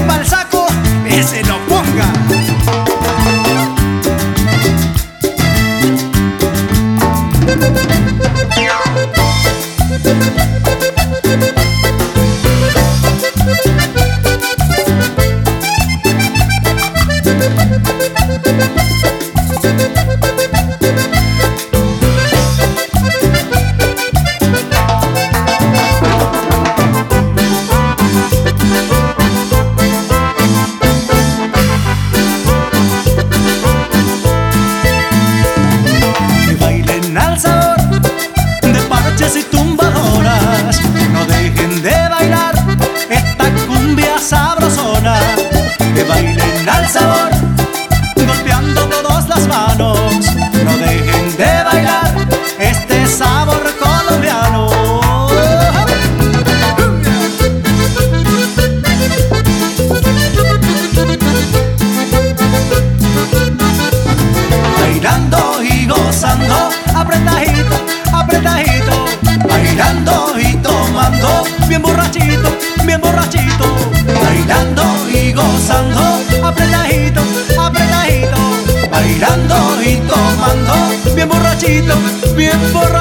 tire pa'l saco, ese lo ponga. Al sabor de parches y tumbadoras, no dejen de bailar esta cumbia sabrosona. Que bailen al sabor, golpeando todas las manos, no dejen de bailar este sabor colombiano. Bailando y gozando, apretadito, apretadito, bailando y tomando, bien borrachito, bien borrachito, bailando y gozando, apretadito, apretadito, bailando y tomando, bien borrachito, bien borrachito.